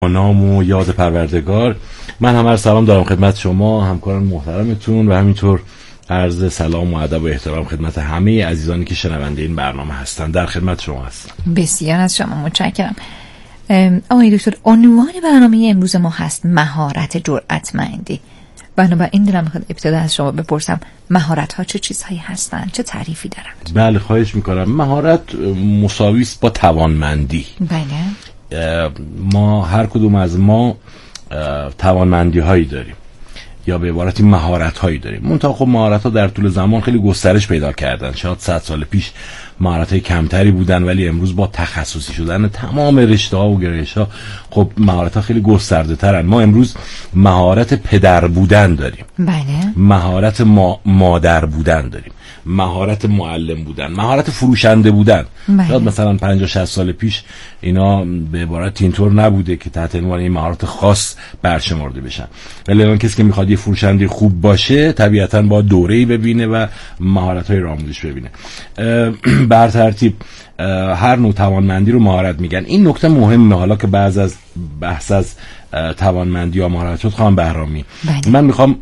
نام و یاد پروردگار. من هم عرض سلام دارم خدمت شما همکاران محترمتون و همینطور عرض سلام و ادب و احترام خدمت همه عزیزانی که شنونده این برنامه هستن. در خدمت شما هستم. بسیار از شما متشکرم. آقای دکتر، عنوان برنامه امروز ما هست مهارت جرأتمندی. بنابراین دلم میخواد ابتدا از شما بپرسم مهارت ها چه چیزهایی هستن، چه تعریفی دارند؟ بله خواهش میکنم. مهارت مساوی است با توانمندی. بله. ما هر کدوم از ما توانمندی هایی داریم یا به عبارتی مهارت هایی داریم. منتها خب مهارت ها در طول زمان خیلی گسترش پیدا کردن. شاید 100 سال پیش مهارت های کمتری بودن، ولی امروز با تخصصی شدن تمام رشته ها و گرایش ها خب مهارت ها خیلی گسترده ترن. ما امروز مهارت پدر بودن داریم. بله. مهارت مادر بودن داریم، مهارت معلم بودن، مهارت فروشنده بودن. بله. شاید مثلا 50-60 سال پیش اینا به عبارت اینطور نبوده که تحت عنوان این مهارت خاص برشمرده بشن، ولی الان کسی که میخواد یه فروشنده خوب باشه طبیعتاً با دوره‌ای ببینه و مهارت‌های آموزش ببینه. بر ترتیب هر نوع توانمندی رو مهارت میگن. این نکته مهمه. حالا که بحث از توانمندی یا مهارت شد، خانم بهرامی، بله. من میخوام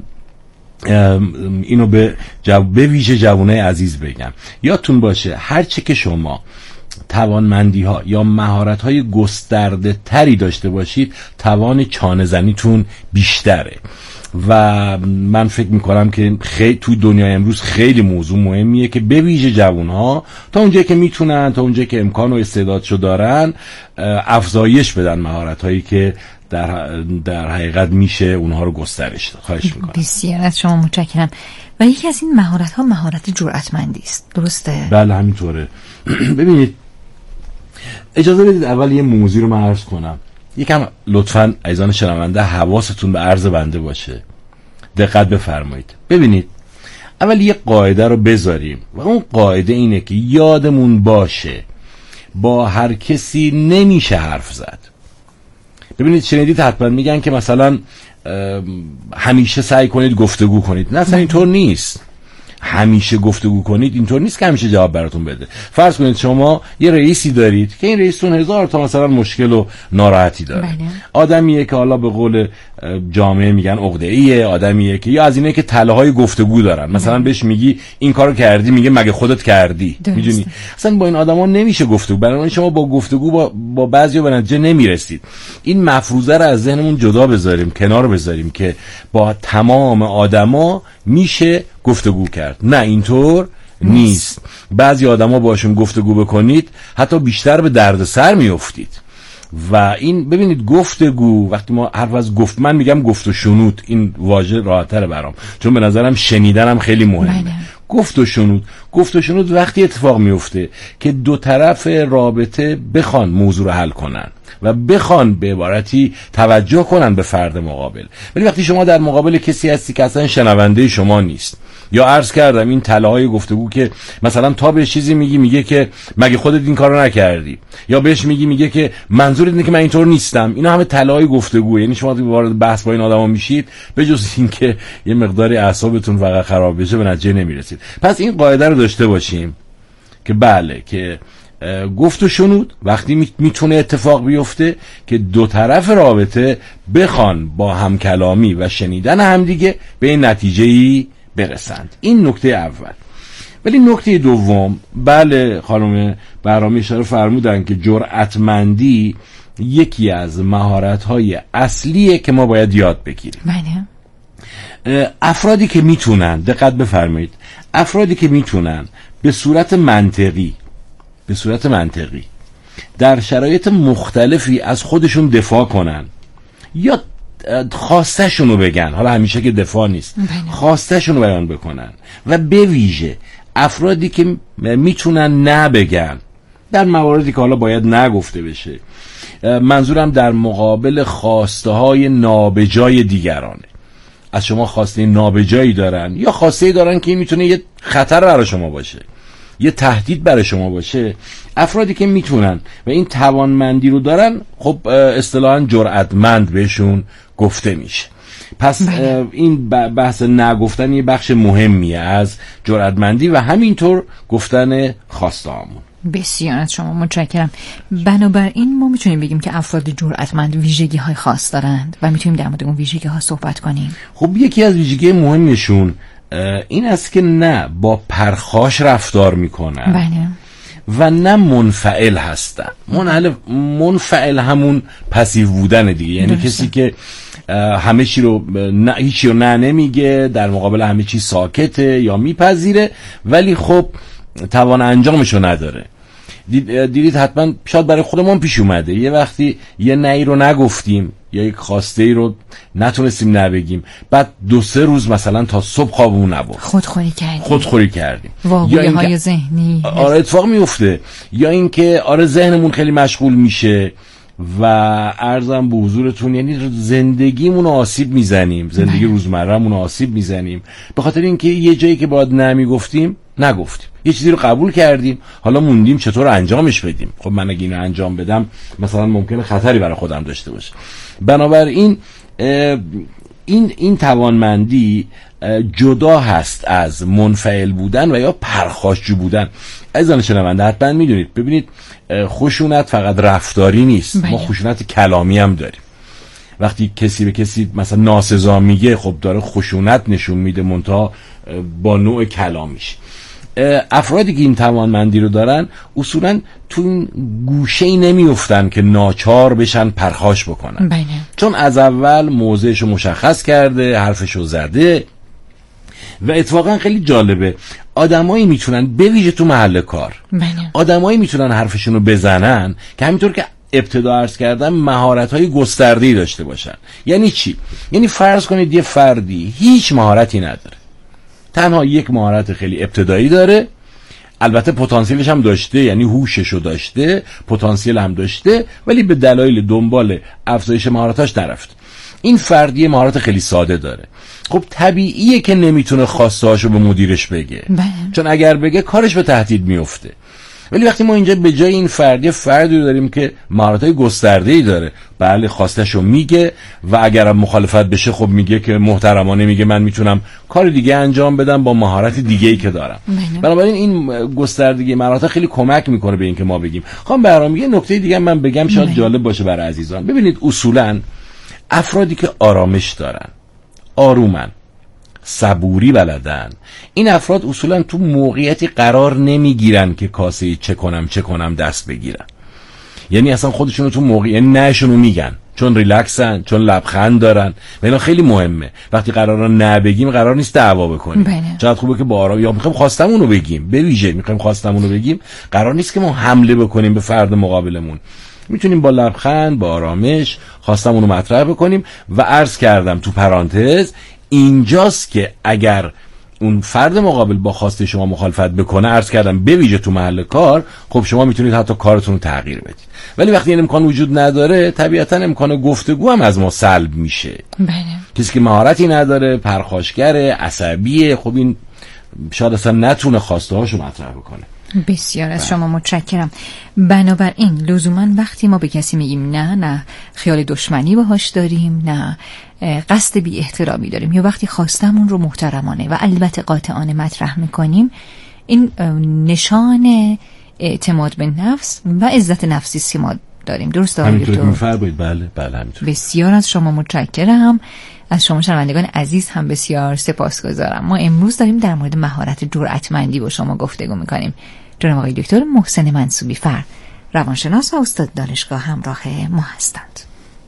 اینو به ویژه جوانای عزیز بگم. یادتون باشه هر چه که شما توانمندی ها یا مهارت های گسترده تری داشته باشید، توان چانه زنیتون بیشتره. و من فکر میکنم که خیلی توی دنیای امروز خیلی موضوع مهمیه که به ویژه جوان ها تا اونجایی که میتونن، تا اونجایی که امکان و استعدادشو دارن، افزایش بدن مهارت هایی که در حقیقت میشه اونها رو گسترش داد. خواهش میکنم. بسیار از شما متشکرم. و یکی از این مهارت ها مهارت جرأتمندی است، درسته؟ بله همینطوره. ببینید، اجازه بدید اول یه موضوع رو من عرض کنم. یکم لطفاً عزیزان شنونده حواستون به عرض بنده باشه، دقت بفرمایید. ببینید، اول یه قاعده رو بذاریم و اون قاعده اینه که یادمون باشه با هر کسی نمیشه حرف زد. ببینید، شنیدید حتما میگن که مثلا همیشه سعی کنید گفتگو کنید. نه، اصلا اینطور نیست. همیشه گفتگو کنید اینطور نیست که همیشه جواب براتون بده. فرض کنید شما یه رئیسی دارید که این رئیستون 1000 تا مثلا مشکل و ناراحتی داره. بله. آدمیه که حالا به قول جامعه میگن عقده‌ایه، آدمیه که یا از اینه که تله‌های گفتگو دارن. مثلا بهش میگی این کارو کردی، میگه مگه خودت کردی. میدونی اصلا با این آدما نمیشه گفتگو. برای شما با گفتگو با بعضیا به نتیجه نمیرسید. این مفروضه رو از ذهنمون جدا بذاریم، کنار بذاریم که با تمام آدما میشه گفتگو کرد. نه، اینطور نیست. بعضی آدما باشون گفتگو بکنید حتی بیشتر به دردسر میافتید. و این ببینید، گفتگو، وقتی ما حرف از من میگم گفت و شنود، این واژه راحت‌تره برام، چون به نظرم شنیدنم خیلی مهمه. بله. گفت و شنود وقتی اتفاق میفته که دو طرف رابطه بخوان موضوع رو حل کنن و بخوان به عبارتی توجه کنن به فرد مقابل. ولی وقتی شما در مقابل کسی هستی که اصلا شنونده شما نیست، یا عرض کردم این تله‌های گفتگو که مثلا تا بهش چیزی میگه که مگه خودت این کارو نکردی، یا بهش میگه که منظورت اینه که من اینطور نیستم، اینا همه تله‌های گفتگوئه. یعنی شما وارد بحث با این آدما میشید، به جز این که یه مقداری اعصابتون فقط خراب بشه به نتیجه نمیرسید. پس این قاعده رو داشته باشیم که بله، که گفت و شنود وقتی میتونه اتفاق بیفته که دو طرف رابطه بخوان با همکلامی و شنیدن همدیگه به این نتیجه‌ای برسند. این نکته اول. ولی نکته دوم، بله خانم بهرامی اشاره فرمودن که جرأتمندی یکی از مهارت‌های اصلیه که ما باید یاد بگیریم. بله. افرادی که میتونن، دقت بفرمایید، افرادی که میتونن به صورت منطقی در شرایط مختلفی از خودشون دفاع کنن یا خواسته شونو بگن، حالا همیشه که دفاع نیست، خواسته شونو بیان بکنن، و به ویژه افرادی که میتونن نبگن در مواردی که حالا باید نگفته بشه. منظورم در مقابل خواسته های نابجای دیگرانه. از شما خواسته نابجایی دارن یا خواسته دارن که این میتونه یه خطر برای شما باشه، یه تهدید برای شما باشه. افرادی که میتونن و این توانمندی رو دارن، خب اصطلاحاً جرأتمند بهشون گفته میشه. پس این بحث نگفتن یه بخش مهمیه از جرأتمندی و همینطور گفتن خواسته هامون. بسیار از شما متشکرم. بنابراین ما میتونیم بگیم که افراد جرأتمند ویژگی‌های خاص دارند و میتونیم در مورد اون ویژگی‌ها صحبت کنیم. خب یکی از ویژگی مهمشون این است که نه با پرخاش رفتار میکنن بله. و نه منفعل هستن. منفعل همون پسیو بودن دیگه، یعنی کسی که همه چی رو نه، هیچی رو نه نمیگه، در مقابل همه چی ساکته یا میپذیره ولی خب توان انجامشو نداره. دیدید حتما، شاید برای خودمون پیش اومده یه وقتی یه نهی رو نگفتیم یا یک خواسته ای رو نتونستیم نبگیم، بعد 2-3 روز مثلا تا صبح خوابمون نبرد، خودخوری کردیم واقعیه های ذهنی. آره اتفاق میفته. یا اینکه آره ذهنمون خیلی مشغول میشه و عرضم به حضورتون یعنی زندگیمون رو آسیب میزنیم، زندگی روزمره‌مون رو آسیب میزنیم به خاطر اینکه یه جایی که باید نمیگفتیم نگفتیم، یه چیزی رو قبول کردیم، حالا موندیم چطور انجامش بدیم. خب من اگه اینو انجام بدم مثلا ممکنه خطری برای خودم داشته باشه. بنابراین این توانمندی جدا هست از منفعل بودن و یا پرخاشجو بودن. عزیزان شنونده حتما میدونید، ببینید خشونت فقط رفتاری نیست، ما خشونت کلامی هم داریم. وقتی کسی به کسی مثلا ناسزا میگه خب داره خشونت نشون میده، منتها با نوع کلامیش. افرادی که این توانمندی رو دارن اصولا تو این گوشه‌ای نمیافتن که ناچار بشن پرخاش بکنن. بله. چون از اول موضعشو مشخص کرده، حرفشو زده. و اتفاقا خیلی جالبه، آدمایی میتونن به ویژه تو محل کار، آدمایی میتونن حرفشونو بزنن که همینطور که ابتدا عرض کردم مهارت‌های گسترده‌ای داشته باشن. یعنی چی؟ یعنی فرض کنید یه فردی هیچ مهارتی نداره، تنها یک مهارت خیلی ابتدایی داره، البته پتانسیلش هم داشته، یعنی هوششو داشته، پتانسیل هم داشته، ولی به دلایل دنبال افزایش مهارتاش نرفت. این فردی مهارت خیلی ساده داره. خب طبیعیه که نمیتونه خواستهاشو به مدیرش بگه، چون اگر بگه کارش به تهدید میفته. ولی وقتی ما اینجا به جای این فردی داریم که مهارت‌های گسترده‌ای داره، بله خواستشو میگه و اگر مخالفت بشه خب میگه که محترمانه میگه من میتونم کار دیگه انجام بدم با مهارت دیگه‌ای که دارم. بنابراین این گستردگی مهارت خیلی کمک میکنه به این که ما بگیم. خب برام یه نکته دیگه من بگم شاید جالب باشه برای عزیزان. ببینید اصولاً افرادی که آرامش دارن، آرومن، صبوری بلدن، این افراد اصولا تو موقعیتی قرار نمیگیرن که کاسه چه کنم دست بگیرن. یعنی اصلا خودشونو تو موقعیت نهشونو میگن، چون ریلکسن، چون لبخند دارن. اینا خیلی مهمه. وقتی قرارا نبگیم قرار نیست دعوا بکنیم. چقدر خوبه که با آرام، یا میخوایم خواستمونو بگیم، به ویژه میخوایم خواستمونو بگیم، قرار نیست که ما حمله بکنیم به فرد مقابلمون. میتونیم با لبخند، با آرامش خواستمونو مطرح بکنیم. و عرض کردم تو پرانتز اینجاست که اگر اون فرد مقابل با خواسته شما مخالفت بکنه، عرض کردم به ویژه تو محل کار، خب شما میتونید حتی کارتون رو تغییر بدید. ولی وقتی این امکان وجود نداره، طبیعتا امکان گفتگو هم از ما سلب میشه. کسی که مهارتی نداره، پرخاشگره، عصبیه، خب این شاید اصلا نتونه خواسته هاشو مطرح بکنه. بسیار از شما متشکرم. بنابراین لزوما وقتی ما به کسی میگیم نه خیال دشمنی باهاش داریم، نه قصد بی احترامی داریم، یا وقتی خواستمون رو محترمانه و البته قاطعانه مطرح میکنیم، این نشان اعتماد به نفس و عزت نفسی است که ما داریم. درسته آقای دکتر؟ میفرمایید. بله همینطور. بسیار از شما متشکرم. از شما شنوندگان عزیز هم بسیار سپاسگزارم. ما امروز داریم در مورد مهارت جرأتمندی با شما گفتگو میکنیم. جناب آقای دکتر محسن منصوبی فر، روانشناس و استاد دانشگاه همراه ما هستند.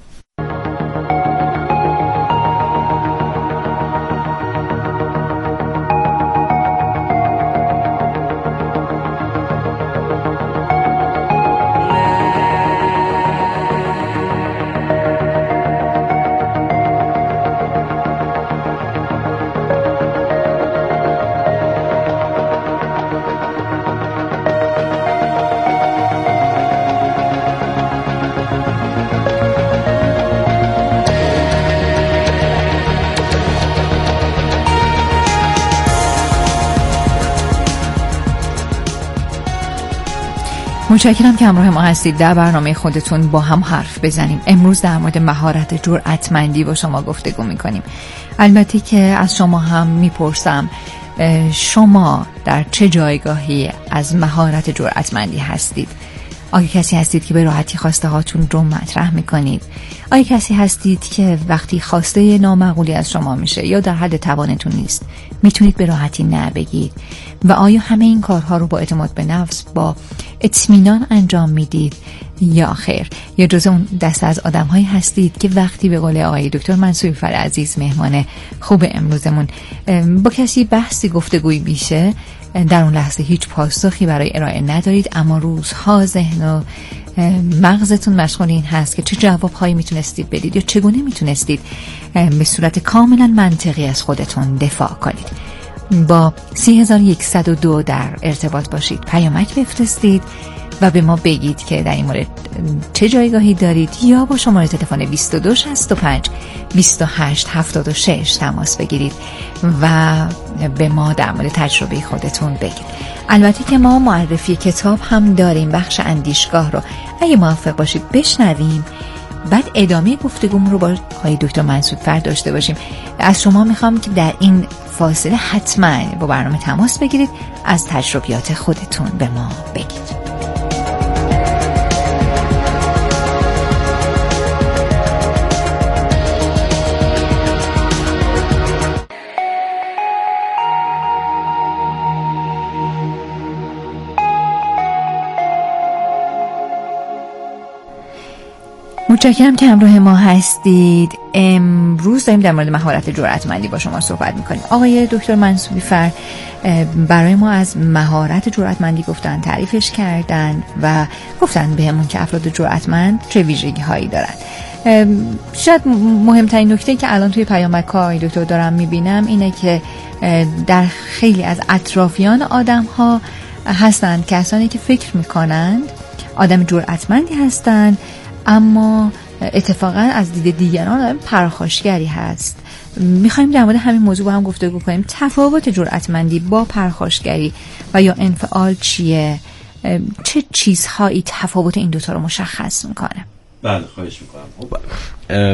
متشکرم که همراه ما هستید. در برنامه خودتون با هم حرف بزنیم. امروز در مورد مهارت جرأتمندی با شما گفتگو میکنیم. البته که از شما هم میپرسم شما در چه جایگاهی از مهارت جرأتمندی هستید؟ آیا کسی هستید که به راحتی خواسته هاتون رو مطرح میکنید؟ آیا کسی هستید که وقتی خواسته نامعقولی از شما میشه یا در حد توانتون نیست میتونید به راحتی نه بگید؟ و آیا همه این کارها رو با اعتماد به نفس، با اطمینان انجام میدید یا خیر؟ یا جز اون دسته از آدم هایی هستید که وقتی به قول آقای دکتر منصوری فر عزیز، مهمان خوب امروزمون، با کسی بحثی گفتگویی میشه، در اون لحظه هیچ پاسخی برای ارائه ندارید، اما روزها ذهن و مغزتون مشغول این هست که چه جوابهایی میتونستید بدید یا چگونه میتونستید به صورت کاملا منطقی از خودتون دفاع کنید؟ با 3102 در ارتباط باشید، پیامک بفرستید و به ما بگید که در این مورد چه جایگاهی دارید، یا با شماره تلفن 2265 2876 تماس بگیرید و به ما در مورد تجربه خودتون بگید. البته که ما معرفی کتاب هم داریم، بخش اندیشگاه رو اگه موافق باشید بشنویم، بعد ادامه گفتگومون رو با آقای دکتر منصوری فر داشته باشیم. از شما میخوام که در این فاصله حتما با برنامه تماس بگیرید، از تجربیات خودتون به ما بگید. متشکرم که همراه ما هستید. امروز داریم در مورد مهارت جرأتمندی با شما صحبت میکنیم. آقای دکتر منصوری فر برای ما از مهارت جرأتمندی گفتن، تعریفش کردن و گفتن بهمون که افراد جرأتمند چه ویژگی هایی دارن. شاید مهمترین نکته که الان توی پیامک‌های دکتر دارم میبینم اینه که در خیلی از اطرافیان آدم ها هستند کسانی که فکر میکنند آدم جرأتمندی هستند، اما اتفاقا از دید دیگران آدم پرخاشگری هست. میخوایم در مورد همین موضوع با هم گفتگو کنیم. تفاوت جرأتمندی با پرخاشگری و یا انفعال چیه؟ چه چیزهایی تفاوت این دوتا رو مشخص میکنه؟ بله، خواهش میکنم.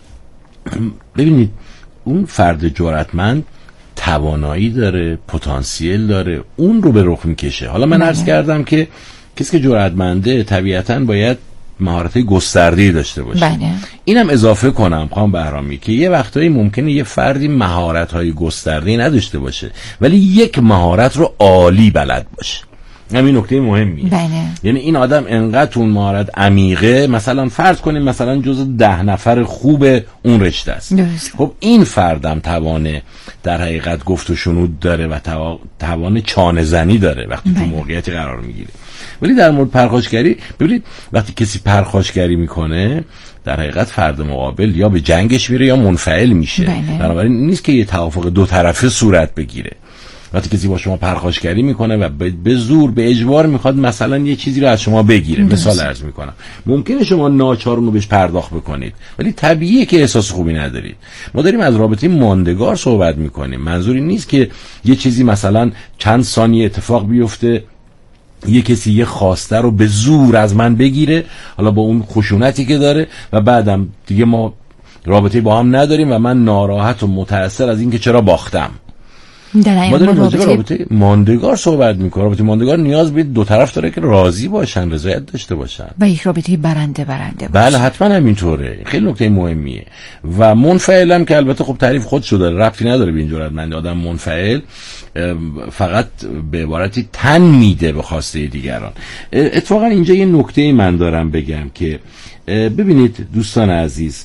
ببینید، اون فرد جرأتمند توانایی داره، پتانسیل داره، اون رو به رخ میکشه. حالا من عرض کردم که کسی که جرأتمنده طبیعتاً باید مهارت‌های گسترده‌ای داشته باشه. بله. اینم اضافه کنم خانم بهرامی که یه وقتایی ممکنه یه فردی مهارت‌های گسترده‌ای نداشته باشه ولی یک مهارت رو عالی بلد باشه. همین نکته مهمیه. بله. یعنی این آدم انقدر اون مهارت عمیقه، مثلا فرض کنیم مثلا جزو 10 نفر خوب اون رشته است. خب این فردم توانه در حقیقت گفت و شنود داره و توان چانه زنی داره وقتی تو موقعیتی قرار میگیره. ولی در مورد پرخاشگری ببینید، وقتی کسی پرخاشگری میکنه در حقیقت فرد مقابل یا به جنگش میره یا منفعل میشه. بنابراین نیست که یه توافق دو طرفه صورت بگیره. وقتی کسی با شما پرخاشگری میکنه و به زور، به اجبار میخواد مثلا یه چیزی رو از شما بگیره، مثال عرض میکنم، ممکنه شما ناچارونو بهش پرداخت بکنید ولی طبیعیه که احساس خوبی ندارید. ما داریم از رابطه ماندگار صحبت میکنیم. منظوری نیست که یه چیزی مثلا چند ثانیه اتفاق بیفته، یه کسی یه خواسته رو به زور از من بگیره، حالا با اون خشونتی که داره، و بعدم دیگه ما رابطه با هم نداریم و من ناراحت و متأثر از اینکه چرا باختم. ما داریم رابطه ماندگار صحبت میکنیم. رابطه ماندگار نیاز به دو طرف داره که راضی باشن، رضایت داشته باشن و یک رابطه برنده باشه. بله، حتما همینطوره. خیلی نکته مهمیه. و منفعلم که البته خب تعریف خودشو داره، ربطی نداره به این جرأتمند. آدم منفعل فقط به عبارتی تن میده به خواسته دیگران. اتفاقا اینجا یه نکته من دارم بگم که ببینید دوستان عزیز،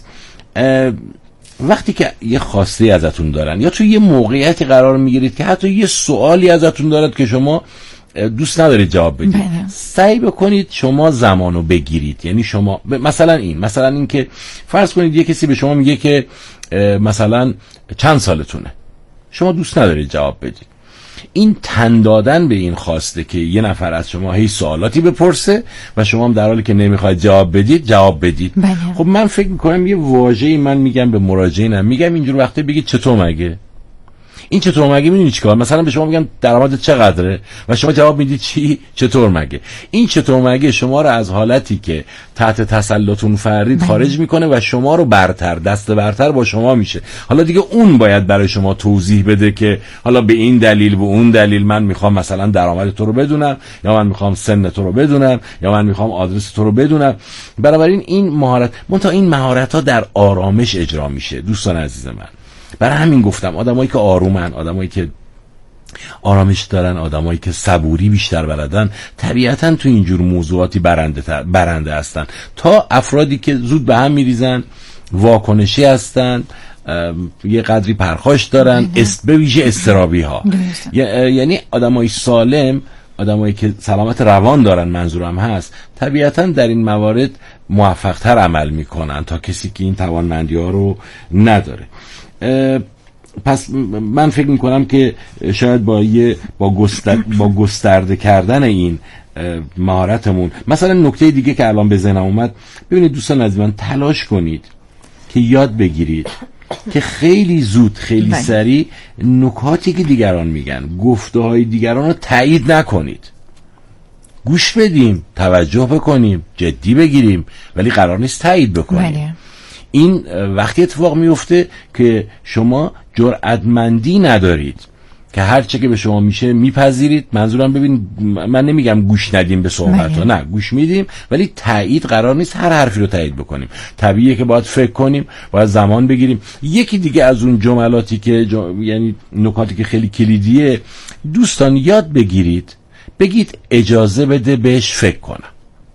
وقتی که یه خواسته ازتون دارن یا توی یه موقعیتی قرار میگیرید که حتی یه سوالی ازتون دارد که شما دوست ندارید جواب بدید، سعی بکنید شما زمانو بگیرید. یعنی شما مثلا این که فرض کنید یه کسی به شما میگه که مثلا چند سالتونه، شما دوست ندارید جواب بدید. این تن دادن به این خواسته که یه نفر از شما هی سوالاتی بپرسه و شما هم در حالی که نمیخواید جواب بدید جواب بدید. خب من فکر میکنم یه واژه‌ای من میگم به مراجعینم، میگم اینجور وقته بگید چطور مگه. این چطور مگه میدونی چیکار؟ مثلا به شما میگن درآمدت چقدره و شما جواب میدید چی؟ چطور مگه. این چطور مگه شما رو از حالتی که تحت تسلطون فرید خارج میکنه و شما رو برتر، دست برتر با شما میشه. حالا دیگه اون باید برای شما توضیح بده که حالا به این دلیل و اون دلیل من میخوام مثلا درآمد تو رو بدونم، یا من میخوام سن تو رو بدونم، یا من میخوام آدرس تو رو بدونم. بنابراین این مهارت ها در آرامش اجرا میشه دوستان عزیز من. برای همین گفتم آدمایی که آرومن، آدمایی که آرامش دارن، آدمایی که صبوری بیشتر بلدن، طبیعتاً تو اینجور موضوعاتی برنده هستن تا افرادی که زود به هم میریزن، واکنشی هستن، یه قدری پرخاش دارن، به ویژه استرابی ها. یعنی آدمای سالم، آدمایی که سلامت روان دارن منظورم هست، طبیعتاً در این موارد موفق تر عمل میکنن تا کسی که این توانمندی ها رو نداره. پس من فکر میکنم که شاید با گسترده کردن این مهارتمون، مثلا نکته دیگه که الان به ذهنم اومد، ببینید دوستان عزیز من، تلاش کنید که یاد بگیرید که خیلی زود، خیلی سریع نکاتی که دیگران میگن، گفته های دیگران رو تایید نکنید. گوش بدیم، توجه بکنیم، جدی بگیریم، ولی قرار نیست تایید بکنیم. این وقتی اتفاق میفته که شما جرأتمندی ندارید که هر چه که به شما میشه میپذیرید. منظورم ببین، من نمیگم گوش ندیم به صحبت ها، نه، گوش میدیم، ولی تایید قرار نیست هر حرفی رو تایید بکنیم. طبیعیه که باید فکر کنیم، باید زمان بگیریم. یکی دیگه از اون جملاتی که یعنی نکاتی که خیلی کلیدیه، دوستان یاد بگیرید بگید اجازه بده بهش فکر کنم.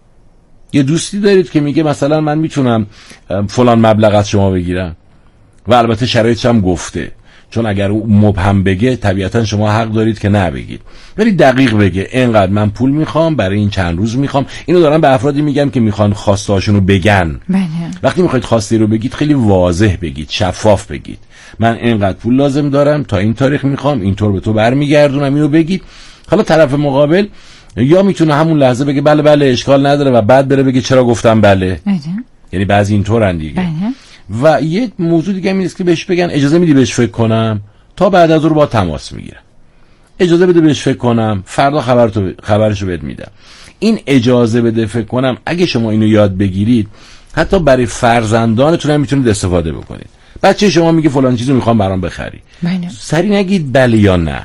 یه دوستی دارید که میگه مثلا من میتونم فلان مبلغ از شما بگیرم و البته شرایطش هم گفته، چون اگر او مبهم بگه طبیعتا شما حق دارید که نبگید، ولی دقیق بگه اینقدر من پول میخوام برای این چند روز میخوام. اینو دارم به افرادی میگم که میخوان خواسته هاشون رو بگن. وقتی میخواید خواسته رو بگید خیلی واضح بگید، شفاف بگید. من اینقدر پول لازم دارم، تا این تاریخ میخوام، اینطور به تو برمیگردونم. اینو بگید. حالا طرف مقابل یا میتونه همون لحظه بگه بله بله اشکال نداره و بعد بره بگه چرا گفتم بله. یعنی بعضی اینطورن دیگه. و یه موضوع دیگه هم اینه که بهش بگن اجازه میدی بهش فکر کنم، تا بعد از اون با تماس میگیرم. اجازه بده بهش فکر کنم، فردا خبرشو بهت میدم. این اجازه بده فکر کنم، اگه شما اینو یاد بگیرید، حتی برای فرزندانتون هم میتونید استفاده بکنید. بچه شما میگه فلان چیزو میخوام برام بخری، سری نگید بله یا نه.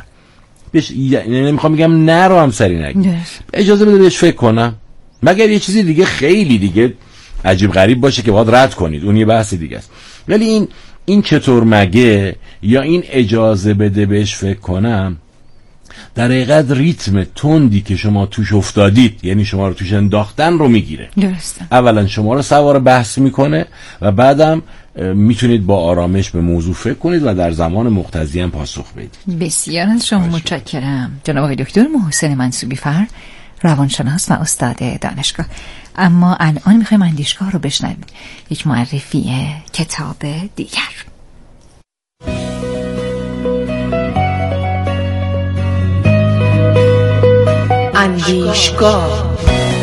یعنی نمیخوام بگم نه رو هم سری نگید. اجازه بده بهش فکر کنم، مگر یه چیزی دیگه خیلی دیگه عجیب غریب باشه که باید رد کنید، اون یه بحث دیگه است. ولی این چطور مگه یا این اجازه بده بهش فکر کنم، در حقیقت ریتم تندی که شما توش افتادید، یعنی شما رو توش انداختن رو میگیره. درسته. اولا شما رو سوار بحث میکنه و بعدم میتونید با آرامش به موضوع فکر کنید و در زمان مقتضی هم پاسخ بدید. بسیار از شما متشکرم جناب آقای دکتر محسن منصوبی فر، روانشناس و استاد دانشگاه. اما الان میخوایم اندیشگاه رو بشنویم، یک معرفی کتاب دیگر. اندیشگاه.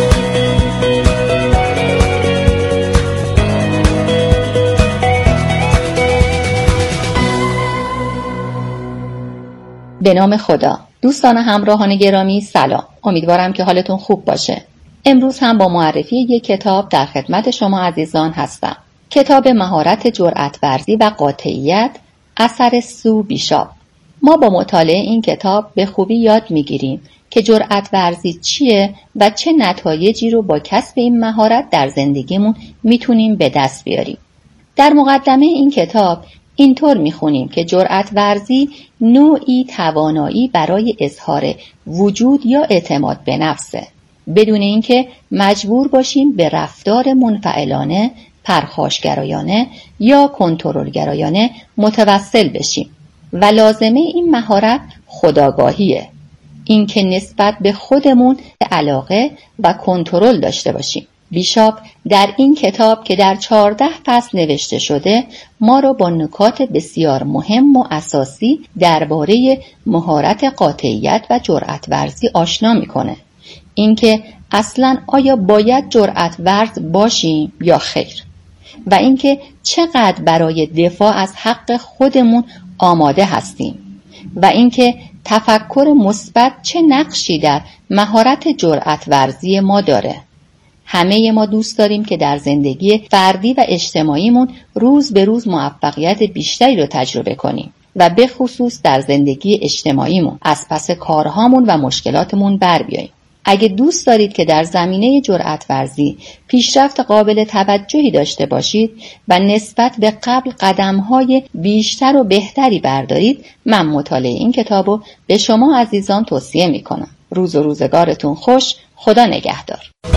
به نام خدا. دوستان همراهان گرامی سلام، امیدوارم که حالتون خوب باشه. امروز هم با معرفی یک کتاب در خدمت شما عزیزان هستم. کتاب مهارت جرأت ورزی و قاطعیت اثر سو بیشاپ. ما با مطالعه این کتاب به خوبی یاد میگیریم که جرأت ورزی چیه و چه نتایجی رو با کسب این مهارت در زندگیمون میتونیم به دست بیاریم. در مقدمه این کتاب اینطور میخونیم که جرأت ورزی نوعی توانایی برای اظهار وجود یا اعتماد به نفسه، بدون اینکه مجبور باشیم به رفتار منفعلانه، پرخاشگرایانه یا کنترلگرایانه متوسل بشیم. و لازمه این مهارت خودآگاهیه، اینکه نسبت به خودمون علاقه و کنترل داشته باشیم. بیشاپ در این کتاب که در 14 فصل نوشته شده ما را با نکات بسیار مهم و اساسی درباره مهارت قاطعیت و جرأت ورزی آشنا میکنه. اینکه اصلاً آیا باید جرأت ورز باشیم یا خیر، و اینکه چقدر برای دفاع از حق خودمون آماده هستیم و اینکه تفکر مثبت چه نقشی در مهارت جرأت ورزی ما داره. همه ما دوست داریم که در زندگی فردی و اجتماعیمون روز به روز موفقیت بیشتری رو تجربه کنیم و به خصوص در زندگی اجتماعیمون از پس کارهامون و مشکلاتمون بر بیاییم. اگه دوست دارید که در زمینه جرأت ورزی پیشرفت قابل توجهی داشته باشید و نسبت به قبل قدم‌های بیشتر و بهتری بردارید، من مطالعه این کتابو به شما عزیزان توصیه میکنم. روز و روزگارتون خوش. خدا نگهدار.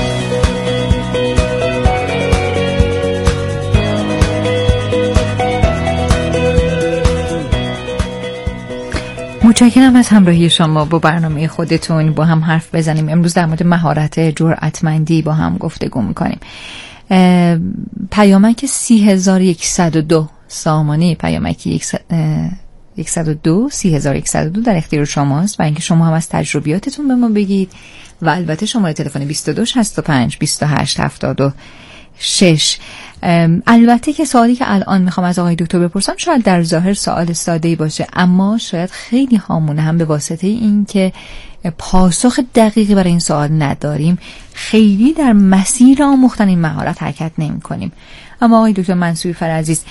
متشکرم از همراهی شما با برنامه خودتون. با هم حرف بزنیم. امروز در مورد مهارت جرأتمندی با هم گفتگو میکنیم. پیامک 30102 سامانی، پیامک 102 30102 در اختیار شماست و اینکه شما هم از تجربیاتتون به ما بگید و البته شماره تلفن 22 65 28 76. البته که سوالی که الان میخوام از آقای دکتر بپرسم شاید در ظاهر سوال ساده‌ای باشه، اما شاید خیلی هامون هم به واسطه این که پاسخ دقیقی برای این سوال نداریم خیلی در مسیر آموختن این مهارت حرکت نمی کنیم. اما آقای دکتر منصوری فرعزیز،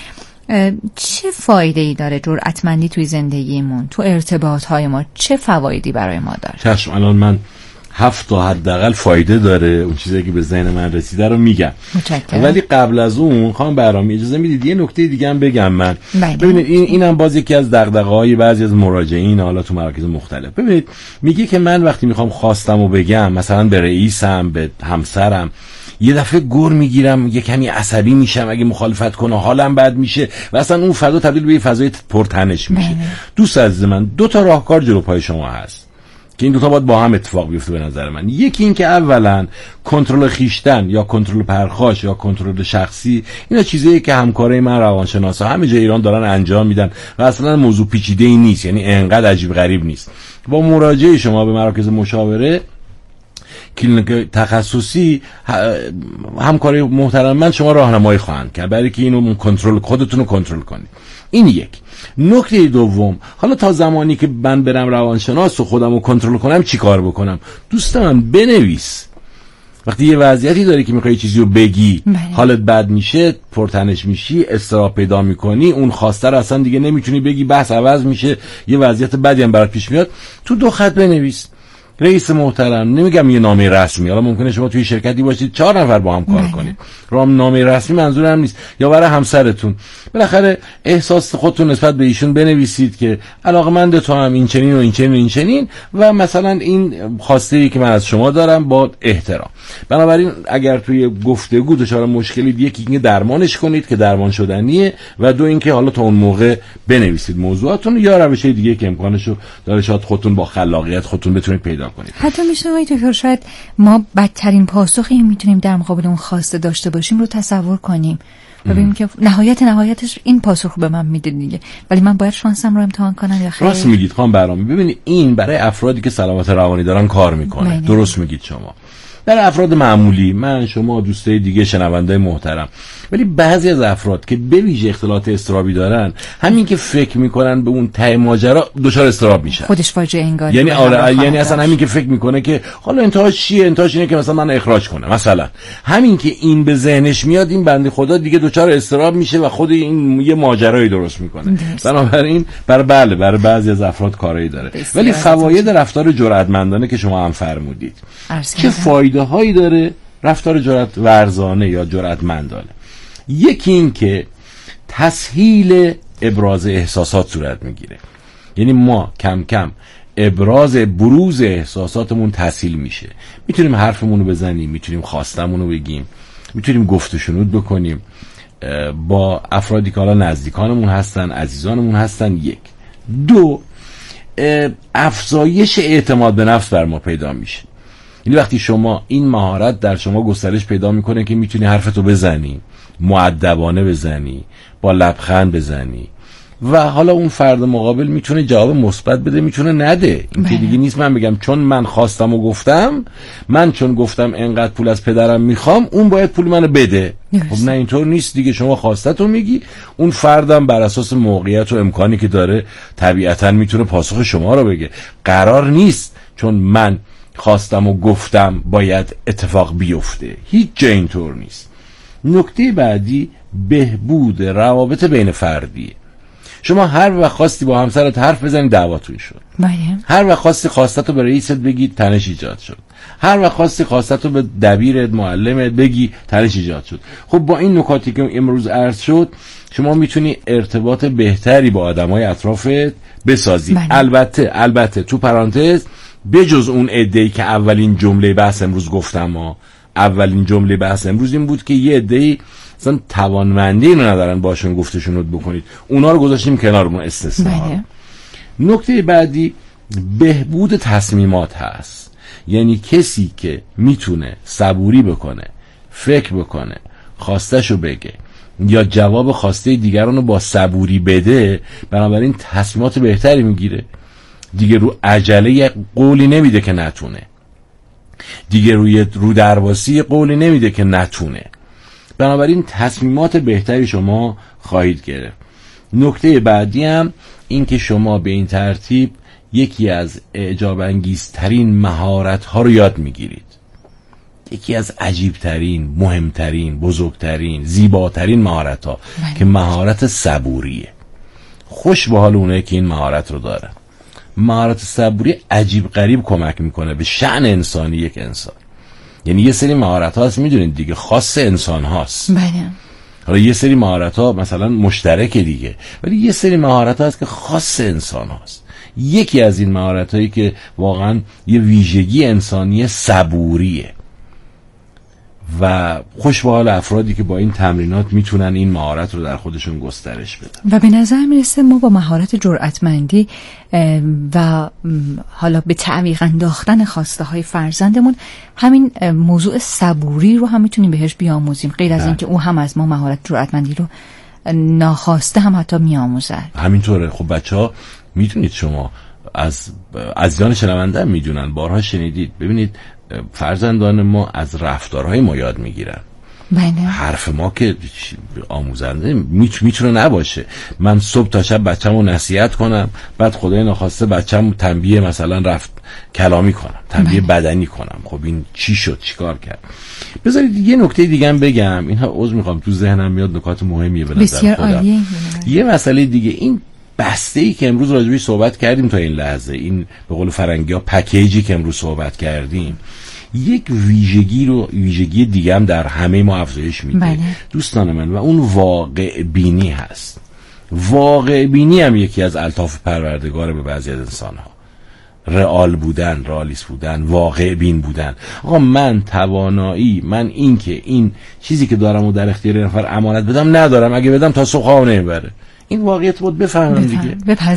چه فایده‌ای داره جرأتمندی توی زندگیمون، تو ارتباط‌های ما چه فوایدی برای ما داره؟ چشم، الان من 7 تا حداقل فایده داره اون چیزی که به ذهن من رسیده رو میگم. متشکرم. ولی قبل از اون خانم برهامی اجازه میدید یه نکته دیگه هم بگم من. ببینید اینم باز یکی از دغدغه‌های بعضی از مراجعین حالا تو مراکز مختلف. ببینید میگه که من وقتی میخوام خواستمو بگم مثلا به رئیسم، به همسرم، یه دفعه گر میگیرم، یه کمی عصبی میشم، اگه مخالفت کنه حالم بد میشه و اصلا اون فضا تبدیل به یه فضای پرتنش میشه. دوست عزیز من، 2 تا راهکار جلو پای شما هست که این 2 تا باید با هم اتفاق بیفته به نظر من. یکی این که اولا کنترل خیشتن یا کنترل پرخاش یا کنترل شخصی، اینا چیزیه که همکارای من روانشناسا همه جای ایران دارن انجام میدن و اصلا موضوع پیچیده‌ای نیست، یعنی انقدر عجیب غریب نیست. با مراجعه شما به مراکز مشاوره کلینیک تخصصی همکارای محترم من شما راهنمایی خواهند کرد برای که اینو کنترل خودتون رو کنترل کنید. این یک. نکته دوم، حالا تا زمانی که من برم روانشناس و خودم رو کنترل کنم چی کار بکنم؟ دوست من بنویس. وقتی یه وضعیتی داری که میخوای چیزی رو بگی، حالت بد میشه، پرتنش میشی، اضطراب پیدا میکنی، اون خواسته رو اصلا دیگه نمیتونی بگی، بحث عوض میشه، یه وضعیت بدی هم برات پیش میاد، تو 2 خط بنویس. رئیس محترم، نمیگم یه نامه رسمی، حالا ممکنه شما توی شرکتی باشید 4 نفر با هم کار کنید، نامه رسمی منظورم نیست، یا برای همسرتون بالاخره احساس خودتون نسبت به ایشون بنویسید که علاقه‌مند تو هم این چنین و این چنین و این چنین و مثلا این خواسته‌ای که من از شما دارم با احترام. بنابراین اگر توی گفتگو دچار مشکلی، یکی اینکه درمانش کنید که درمان شدنیه و 2 اینکه حالا تا اون موقع بنویسید موضوعاتون یا روش دیگه که امکانشو داره شاید خودتون با خلاقیت خودتون بتونید پیدا کنید. حتی میشه دکتر شاید ما بدترین پاسخی میتونیم در مقابل اون خواسته داشته باشیم رو تصور کنیم و ببینیم که نهایتش این پاسخ به من میده دیگه، ولی من باید شانسم رو امتحان کنم یا خیر؟ راست میگید خانم برهامی. ببینید این برای افرادی که سلامت روانی دارن کار میکنه. درست میگید شما. در افراد معمولی، من، شما، دوستای دیگه، شنوندای محترم، ولی بعضی از افراد که به ویژه اختلالات اضطرابی دارن، همین که فکر میکنن به اون ته ماجرا دچار اضطراب میشن، خودش فاجعه انگاری. یعنی یعنی اصلا همین که فکر میکنه که حالا انتهاش چیه، انتهاش اینه که مثلا من اخراج کنه، مثلا همین که این به ذهنش میاد، این بنده خدا دیگه دچار اضطراب میشه و خود این یه ماجرایی درست میکنه. بنابراین برای بعضی از افراد کاری داره. ولی فواید رفتار جرأتمندانه که شما هم فرمودید، چه فایده هایی داره رفتار جرأت ورزانه یا جرأتمندانه؟ یکی این که تسهیل ابراز احساسات صورت میگیره، یعنی ما کم کم بروز احساساتمون تسهیل میشه، میتونیم حرفمون رو بزنیم، میتونیم خواستمون رو بگیم، میتونیم گفت و شنود بکنیم با افرادی که حالا نزدیکانمون هستن، عزیزانمون هستن. 1. 2. افزایش اعتماد به نفس بر ما پیدا میشه. یعنی وقتی شما این مهارت در شما گسترش پیدا میکنه که میتونی حرفتو بزنی، مؤدبانه بزنی، با لبخند بزنی و حالا اون فرد مقابل میتونه جواب مثبت بده، میتونه نده. این که دیگه نیست من بگم چون من خواستم و گفتم، من چون گفتم انقدر پول از پدرم میخوام اون باید پول منو بده. خب نه اینطور نیست دیگه. شما خواستتو میگی، اون فردم بر اساس موقعیت و امکانی که داره طبیعتا میتونه پاسخ شما رو بگه. قرار نیست چون من خواستم و گفتم باید اتفاق بیفته، هیچ جا اینطور نیست. نکته بعدی بهبود روابط بین فردیه. شما هر وقت خواستی با همسرت حرف بزنی دعواتون شد. هر وقت خواستی خواستتو به رئیست بگی تنش ایجاد شد. هر وقت خواستی خواستتو به دبیرت معلمت بگی تنش ایجاد شد. خب با این نکاتی که امروز عرض شد شما میتونی ارتباط بهتری با آدمای اطرافت بسازی. البته تو پرانتز بجز اون عده‌ای که اولین جمله بحث امروز گفتم، اولین جمله بحث امروز این بود که یه عده‌ای اصلا توانمندی اینو ندارن باشون گفتشون بکنید، اونا رو گذاشتیم کنارمون استثنا. نکته بعدی بهبود تصمیمات هست. یعنی کسی که میتونه صبوری بکنه، فکر بکنه، خواستشو بگه یا جواب خواسته دیگران رو با صبوری بده، بنابراین تصمیمات بهتری میگیره. دیگه رو عجله قولی نمیده که نتونه، دیگه رو درواسی قولی نمیده که نتونه. بنابراین تصمیمات بهتری شما خواهید گرفت. نکته بعدی هم این که شما به این ترتیب یکی از اعجاب انگیزترین مهارت ها رو یاد میگیرید. یکی از عجیبترین، مهمترین، بزرگترین، زیباترین مهارت ها که مهارت صبوریه. خوش به حال اونایی که این مهارت رو دارن. مهارت صبوری عجیب غریب کمک میکنه به شأن انسانی یک انسان. یعنی یه سری مهارت هاست میدونید دیگه خاص انسان هاست. حالا یه سری مهارت ها مثلا مشترک دیگه، ولی یه سری مهارت هاست که خاص انسان هاست. یکی از این مهارت هایی که واقعا یه ویژگی انسانی صبوریه و خوش به حال افرادی که با این تمرینات میتونن این مهارت رو در خودشون گسترش بدن. و به نظر میرسه ما با مهارت جرأتمندی و حالا به تعویق انداختن خواسته های فرزندمون همین موضوع صبوری رو هم میتونیم بهش بیاموزیم، غیر از اینکه او هم از ما مهارت جرأتمندی رو ناخواسته هم حتی میآموزه. همینطوره. خب بچه‌ها میتونید شما از عزیزان شنونده هم میدونن، بارها شنیدید، ببینید فرزندان ما از رفتارهای ما یاد میگیرن. حرف ما که آموزنده میتونه نباشه. من صبح تا شب بچه‌مو نصیحت کنم، بعد خدای ناخواسته بچه‌مو تنبیه مثلا رفت کلامی کنم، تنبیه بدنی کنم. خب این چی شد؟ چیکار کرد؟ بذارید یه نکته دیگه هم بگم. اینها عذر میخوام تو ذهنم میاد، نکات مهمیه به نظر خودم. یه مسئله دیگه، این بسته‌ای که امروز راجعش صحبت کردیم تا این لحظه، این به قول فرنگی‌ها پکیجی که امروز صحبت کردیم، یک ویژگی دیگه هم در همه ما افزایش میده دوستان من، و اون واقع بینی هست. واقع بینی هم یکی از الطاف پروردگار به بعضی از انسان‌ها. رئال بودن، رئالیست بودن، واقع بین بودن. آقا من توانایی، من این که این چیزی که دارم و در اختیار نفر امانت بدم ندارم، اگه بدم تا صبح نمیبره. این واقعیت بود بفهمم دیگه،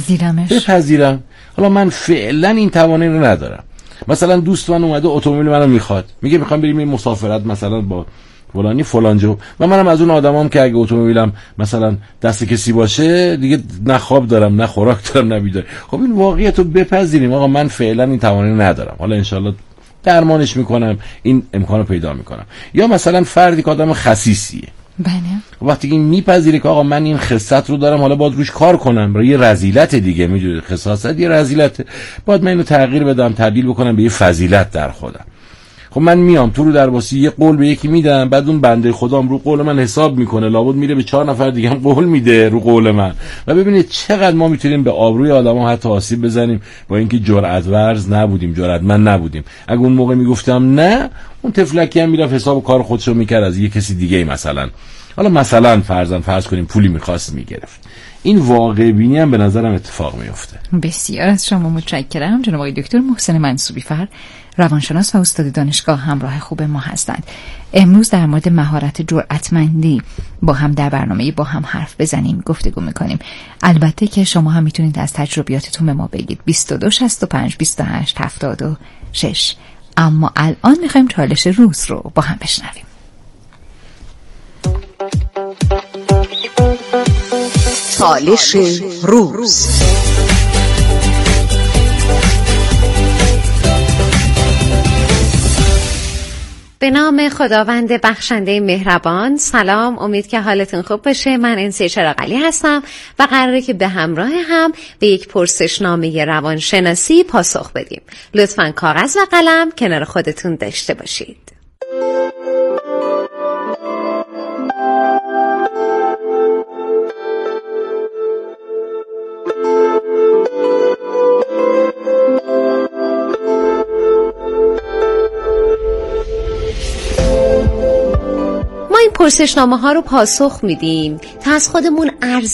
بپذیرم. حالا من فعلا این توانایی رو ندارم. مثلا دوست من اومده اتومبیل منو میخواد، میگه میخوام بریم این مسافرت مثلا با فلانی فلانجا، و منم از اون آدمام که اگه اتومبیلم مثلا دست کسی باشه دیگه نه خواب دارم، نه خوراک دارم، نه بیدار. خب این واقعیت رو بپذیریم. آقا من فعلا این توانایی ندارم، حالا انشالله درمانش میکنم، این امکانو پیدا میکنم. یا مثلا فردی که آدم خسیسیه، وقتی این میپذیره که آقا من این خصلت رو دارم، حالا باید روش کار کنم، برای یه رذیلت دیگه، میدونید خصاصت یه رذیلته، باید من اینو تغییر بدم، تبدیل بکنم به یه فضیلت در خودم. خب من میام تو رو درواسی یه قول به یکی میدم، بعد اون بنده خدام رو قول من حساب میکنه، لابد میره به 4 نفر دیگه هم قول میده رو قول من. و ببینید چقدر ما میتونیم به آبروی آدما حتی آسیب بزنیم با اینکه جرأت ورز نبودیم، جرأتمند نبودیم. اگه اون موقع میگفتم نه، اون تفلکی هم میرفت حساب کار خودشو میکرد از یه کسی دیگه، مثلا فرض کنیم پولی میخواست میگرفت. این واقع بینی هم به نظرم اتفاق میفته. بسیار از شما متشکرم جناب آقای دکتر محسن منصوبی فر، روانشناس و استاد دانشگاه، همراه خوب ما هستند. امروز در مورد مهارت جرأتمندی با هم در برنامه با هم حرف بزنیم گفتگو میکنیم. البته که شما هم میتونید از تجربیاتتون به ما بگید. 22 65 28 76. اما الان میخوایم چالش روز رو با هم بشنویم. چالش روز. به نام خداوند بخشنده مهربان. سلام، امید که حالتون خوب باشه. من انسی چراغلی هستم و قراره که به همراه هم به یک پرسشنامه روانشناسی پاسخ بدیم. لطفاً کاغذ و قلم کنار خودتون داشته باشید. پرسشنامه ها رو پاسخ میدیم تا از خودمون